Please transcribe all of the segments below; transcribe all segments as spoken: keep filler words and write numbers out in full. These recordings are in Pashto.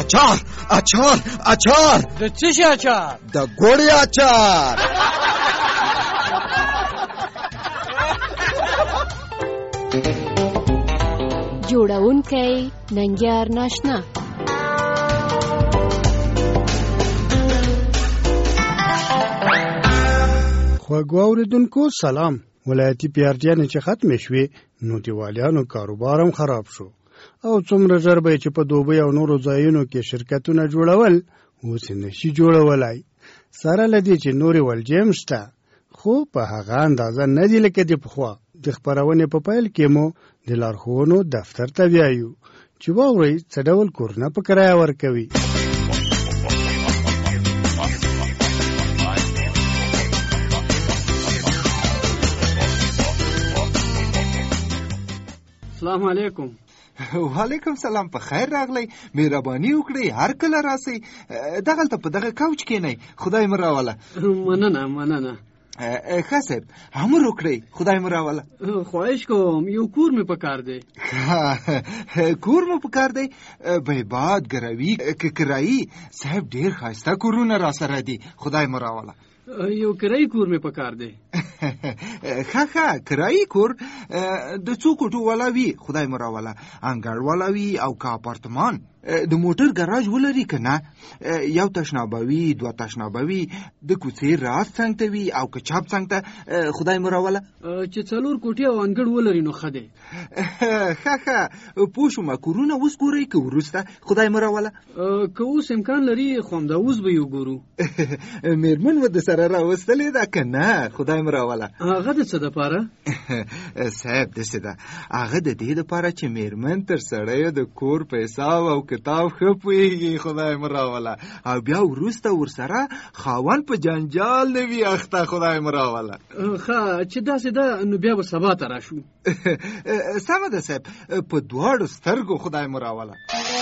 اچار اچار اچار. د څه شي اچار؟ د ګوړې اچار. جوړونکی ننګیار ناشنا. خوږو اوریدونکو سلام. ولایتي پیارجانې چې ختمې شوې نو دیوالیانو کاروبار هم خراب شو او څومره ژر به چې په دوبۍ او نورو ځایونو کې شرکتونه جوړول اوس یې نشي جوړولی، سره له دې چې نورې ولجې هم شته، خو په هغه اندازه نه دي لکه د پخوا. د خپرونې په پیل کې مو د لارښوونو دفتر ته بیایو چې واورئ څه ډول کورونه په کرایه ورکوي. السلام علیکم. وعلیکم سلام. په خیر راغلی. مهرباني وکړئ هر کله راسئ. دغلته په دغه کوچ کښېنئ. خدای مو راوله. مننه مننه. ښه صاحب امر وکړئ. خدای مو راوله. خواهش کوم یو کور مې پکار دی. کور مو پکار دی؟ بیباد ګروي کرایي صاحب ډېر ښایسته کورونه را سره دي. خدای مو راوله. یو کرایي کور مې پکار دی. ښه ښه کرایي کور د څو کوټو والا وي. خدای مو راوله. انګړ والا وي او که اپارتمان. د موټر ګراج ولري که نه؟ یو تشنابه وي، دوه تشنابه وي، د کوڅې راست څنګ ته وي او که چپ څنګ ته. خدای مو راوله. چې څلور کوټې او انګړ ولري نو ښه دی. ښه ښه پوه شومه. کورونه اوس ګورئ که وروسته؟ خدای مو راوله. که اوس امکان لري خو همدا اوس به یې وګورو. مېرمن مو د سره راوستلې ده که نه؟ خدای مو راوله. هغه د څه دپاره؟ صاحب داسې ده، هغه د دې دپاره چې مېرمن تر سړیو د کور په حساب او کتاب ښه پوهېږي. خدای مو راوله. او بیا وروسته ورسره خاوند په جنجال نه وي اخته. خدای مو راوله. ښه چې داسې ده نو بیا به سبا ته راشو. سمه ده صاحب. په دواړو سترګو. خدای مو راوله.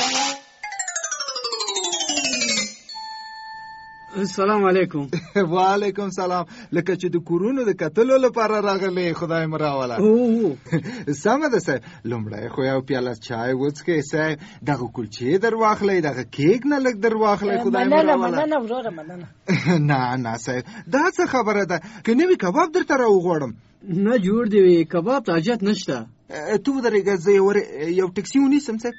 السلام علیکم. وعلیکم سلام. لکه چې د کورونو د کتلو لپاره راغلی. خدای مو راوله. سمه ده صاحب. لومړی خو یو پیاله چای وڅښئ صاحب. دغه کلچې در واخلئ، دغه کیک نه لږ در واخلئ. خدای مو راوله. مننه وروره مننه. نه نه صاحب دا څه خبره ده؟ که نوي کباب درته راوغواړم؟ نه جوړ دی وي. کباب ته حاجت نشته. تو ودرېږه زه یو ټکسي ونیسم صاحب.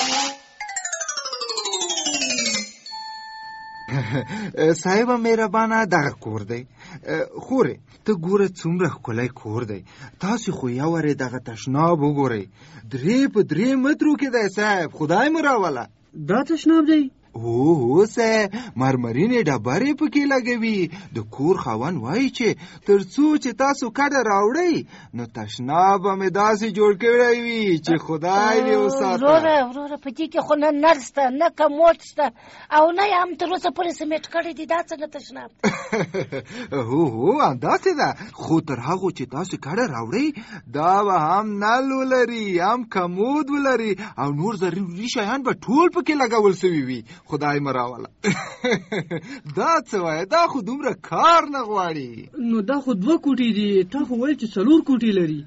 صاحبه مهربانه دغه کور دی. خورې ته ګوره څومره ښکلی کور دی. تاسې خو یوارې دغه تشناب وګورئ. درې په درې مترو کې دی صاحب. خدای مو راوله. دا تشناب دی؟ اوه صاحب مرمرینې ډبرې پکې لګوي. د کور خاوند وایي چې تر څو چې تاسو کډه راوړئ نو تشناب به مې داسې جوړ کړی وي چې خدای دې وساته. وروره وروره په دې کې خو نه نل شته نه کموډ شته او نه یې هم تر اوسه پورې سمیټ کړی دي. دا څنګه تشناب؟ هو هو همداسې ده. خو تر هغو چې تاسو کډه راوړئ دا به هم نل ولري، هم کموډ ولري او نور ضروري شیان به ټول پکې لګول سوي وي. خدای مو راوله. دا څه وایه؟ دا خو دومره کار نه غواړي. نو دا خو دوه کوټې دي. تا خو ویل چې څلور کوټې لري.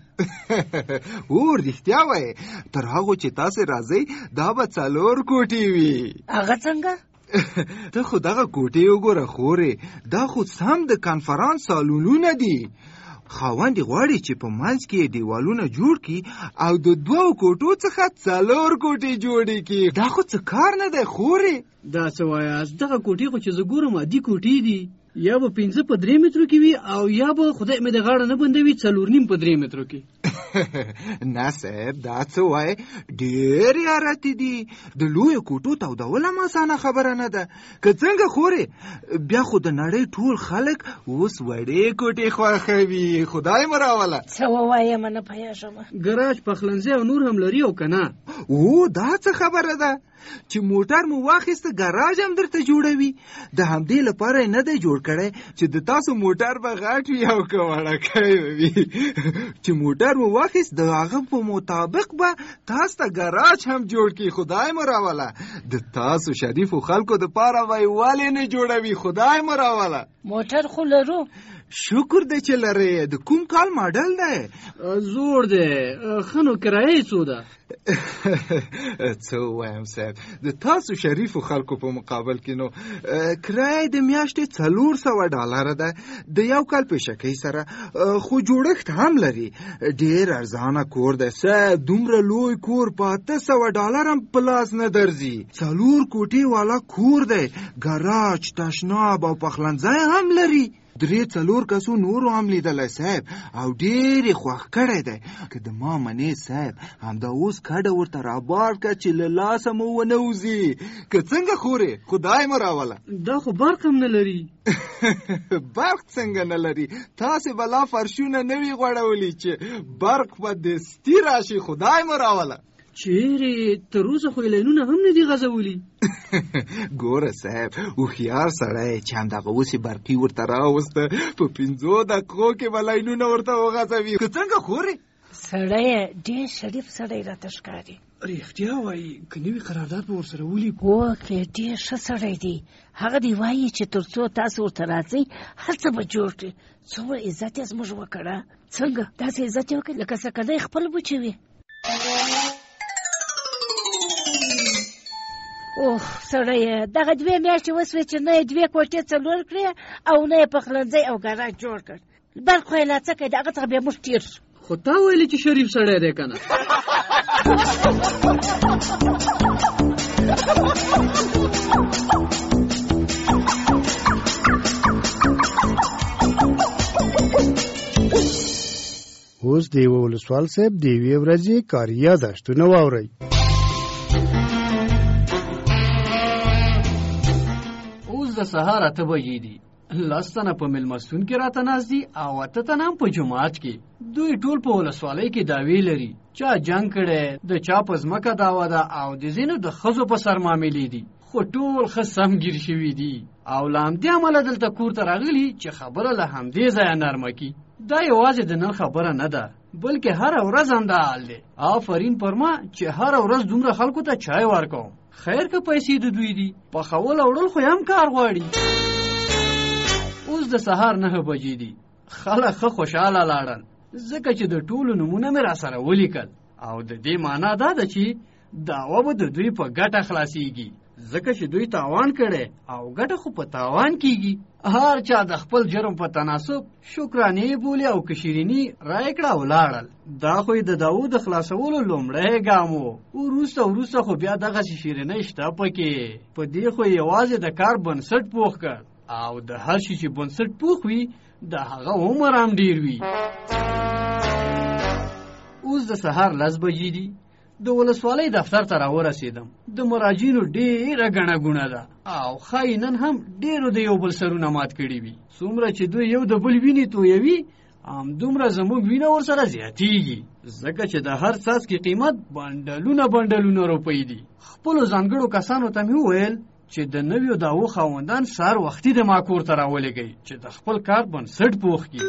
او رښتیا وایې. تر هغو چې تاسې راځئ دا به څلور کوټې وي. هغه څنګه؟ ته خو دغه کوټې وګوره خورې. دا خو سم د کنفرانس سالونونه دي. خاوند غواړي چې په منځ کې دیوالونه جوړ کړي او د دوو کوټو څخه څلور کوټې جوړې کړي. دا خو څه کار نه دی خورې. دا څه وایاست؟ دغه کوټې خو چې زه ګورم عادي کوټې دي. یا به پنځه په درې مترو کې وي او یا به خدای مې د غاړه نه بندوي څلور نیم په درې مترو کې. نه صاحب دا څه وایي؟ ډېر یارتې دي. د لویو کوټو تودول هم اسانه خبره نه ده. که څنګه خورې بیا خو د نړۍ ټول خلک اوس وړې کوټې خوښوي. خدای مو راوله. څه ووایم نه پوهېږم. ګراج پخلنځی او نور هم لري او که نه؟ او دا څه خبره ده چې موټر مو واخیسته ګراج هم درته جوړوي. د همدې لپاره نه دی جوړ کړی چې د تاسو موټر به غټ وي او که وړکی وي. چې موټر مو واخیست د هغه په مطابق به تاسو ته ګراج هم جوړ کړي. خدای مو راوله. د تاسو شریفو خلکو دپاره به یې ولې نه جوړوي. خدای مو راوله. موټر خو لرو. شکر دی چې لرې. د کوم کال ماډل دی؟ زوړ دی. ښه نو کرایه څو ده؟ څه ووایم صاحب، د تاسو شریفو خلکو په مقابل کې نو کرایه د میاشتې څلور سوه ډالره ده د یو کال پیشکۍ سره، خو جوړښت هم لري. ډېر ارزانه کور دی صاحب. دومره لوی کور په اته سوه ډالر هم په لاس نه درځي. څلور کوټې والا کور دی، ګراج، تشناب او پخلنځی هم لري. درې څلور کسو نورو هم لیدلی صاحب او ډېر یې خوښ کړی دی. که د ما منې صاحب، همدا اوس کډه ورته رابار که چې له لاسه مو ونه وځي. که څنګه خورې، خدای مو راوله. دا خو برق هم نه لري. برق څنګه نه لري؟ تاسې به لا فرشونه نه وي غوړولی چې برق به دستي راشي. خدای مو راوله. چیرې تر اوسه خو لینونه هم نه دي غځولي. ګوره صاحب، هوښیار سړی چې همدغه اوس یې برقي ورته راوسته، په پنځو دقیقو کې به لینونه ورته وغځوي. که څنګه خورې؟ سړی ډېر شریف سړی راته ښکاري. رښتیا وایي، که نوي قرارداد به ورسره ولیکو. وکړې، ډېر ښه سړی دی. هغه دی وایي چې تر څو تاسو ورته راځئ هر څه به جوړ کړي. څومره عزت یې زموږ وکړه. څنګه داسې عزت یې وکړي لکه سکلی خپل بچی وي. اوه سړی، دغه دوې میاشتې وسوې چې نه یې دوې کوټې څلور کړې او نه یې پخلنځی او ګراج جوړ کړ. برق خو یې لا څه کوي، د هغه څخه بیا موږ تېر شو. خو تا ویلې چې شریف سړی دی که نه؟ اوس د یوه ولسوال صاحب د یوې ورځې کاري یاداشتونه واورئ. د سهار اته بجې دي. لس تنه په مېلمستون کې راته ناست دي او اته تنه هم په جومات کې. دوی ټول په ولسوالۍ کې دعوې لري. چا جنګ کړی، د چا په ځمکه دعوه ده او د ځینو د ښځو په سر معاملې دي. خو ټول ښه سم ګیر شوي دي او له همدې امله دلته کور ته راغلي چې خبره له همدې ځایه نرمه کي. دا یوازې د نن خبره نه ده، بلکې هره ورځ هم دا حال دی. آفرین پر ما چې هره ورځ دومره خلکو ته چای ورکوم. خیر که پیسې د دوی دي، پخول او وړل خو هم کار غواړي. اوس د سهار نهه بجې دي. خلک ښه خوشحاله لاړل ځکه چې د ټولو نومونه مې را سره ولیکل او د دې معنا دا ده چې دعوه به د دوی په ګټه خلاصیږي، ځکه چې دوی تاوان کړي او ګټه خو په تاوان کیږي. هر چا د خپل جرم په تناسب شکرانې بولي او کشیرینی رای کړه او لاړل. دا خو د داود د خلاصولو لومړی ګام و. وروسته وروسته خو بیا دغسې شیرینۍ شته پکې. په دې خو یوازې د کار بنسټ پوخ کړ او د هر شي چې بنسټ پوخ وي د هغه عمر هم ډېر وي. اوس د سهار لس بجې دي. د ولسوالۍ دفتر ته راورسېدم. د مراجعینو ډېره ګڼه ګوڼه ده او ښایي نن هم ډېرو د یو بل سرونه مات کړي وي. څومره چې دوی یو د بل وینې تویوي همدومره زموږ وینه ورسره زیاتیږي، ځکه چې د هر څاڅکي قیمت بنډلونه بنډلونه روپۍ دي. خپلو ځانګړو کسانو ته مې وویل چې د نویو دعوو خاوندان سهار وختي د ما کور ته راولېږئ چې د خپل کار بنسټ پوخ کړي.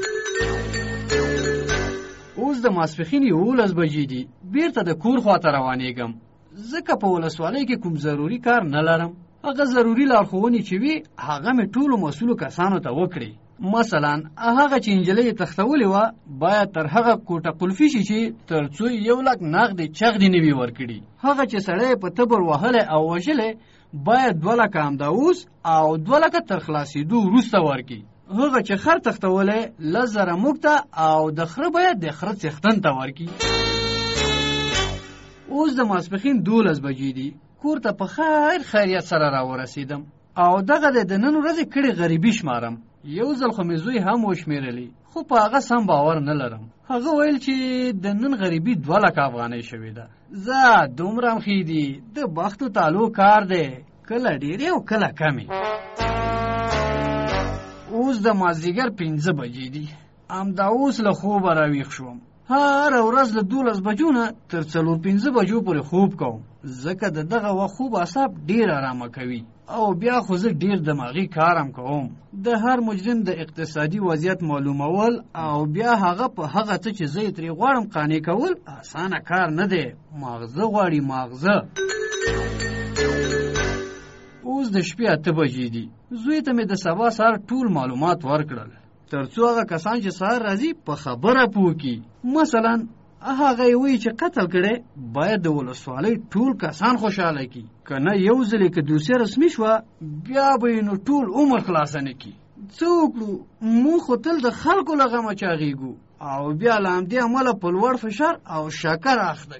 اوس د ماسپښین یولس بجې دي. بیرته د کور خواته روانېږم ځکه په ولسوالۍ کې کوم ضروري کار نه لرم. هغه ضروري لارښوونې چې وي هغه مې ټولو مسؤلو کسانو ته وکړي. مثلا هغه چې نجلۍ یې تښتولې وه باید تر هغه کوټه قلفي شي چې تر څو یو لک نغدې چغدې نه وي ورکړي. هغه چې سړی په تبر وهلی او وژلی باید دوه لکه همدا اوس او دوه لکه تر خلاصېدو وروسته ورکړي. هغه چې خر تښتولی لس زره موږ ته او د خره باید د خره څښتن ته ورکړي. اوس د ماسپښین دولس بجې دي. کور ته په خیر خیریت سره راورسېدم او دغه د نن ورځې کړې غریبي شمارم. یو ځل خو مې زوی هم وشمېرلی خو په هغه سم باور نه لرم. هغه ویل چې د نن غریبي دوه لکه افغانۍ شوې ده. زه دومره هم ښې دي، د بختو تالو کار دی، کله ډېرې او کله کمې. اوس د مازدیګر پنځه بجې دي. همدا اوس له خوبه راویښ شوم. هره ورځ له دولس بجو نه تر څلور پنځه بجو پورې خوب کوم ځکه د دغه وخت خوب اعصاب ډېر ارامه کوي او بیا خو زه ډېر دماغي کارم کوم. د هر مجرم د اقتصادي وضعیت معلومول او بیا هغه په هغه څه چې زه یې ترې غواړم قانع کول اسانه کار نه دی. ماغزه غواړي ماغزه. اوس د شپې اته بجې دي. زوی ته مې د سبا سهار ټول معلومات ورکړل ترڅو هغه کسان چې سهار راځي په خبره پوه کی. مثلا هغه وی چې قتل کړي باید د ولسوالۍ ټول کسان خوشاله کی، کنه یو ځل کې دوسیه رسمي شو بیا به نو ټول عمر خلاص نه کی. څوک مو خو تل د خلکو لغه مچاغيګو او بیا لام دې عمله په لوړ فشار او شکر اخته.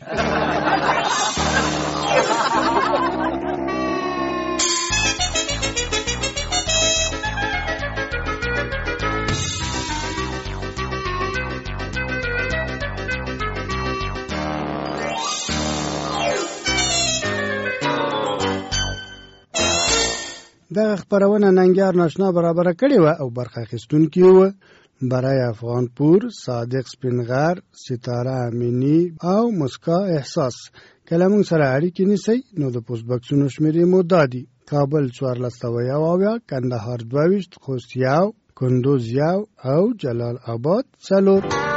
دغه خبرونه ننګیار ناشنا برابر کړي و او برخه اخیستونکي و برای افغان پور، صادق سپینغر، ستاره امینی او مسکا احساس. کله موږ سره اړیکې نیسئ نو د پوسټ بکسونو شمیرې مو دادي: کابل څوارلس سوه یو اویا، کندهار دوه ویشت، خوست یو، کندوز یو او جلال آباد څلور.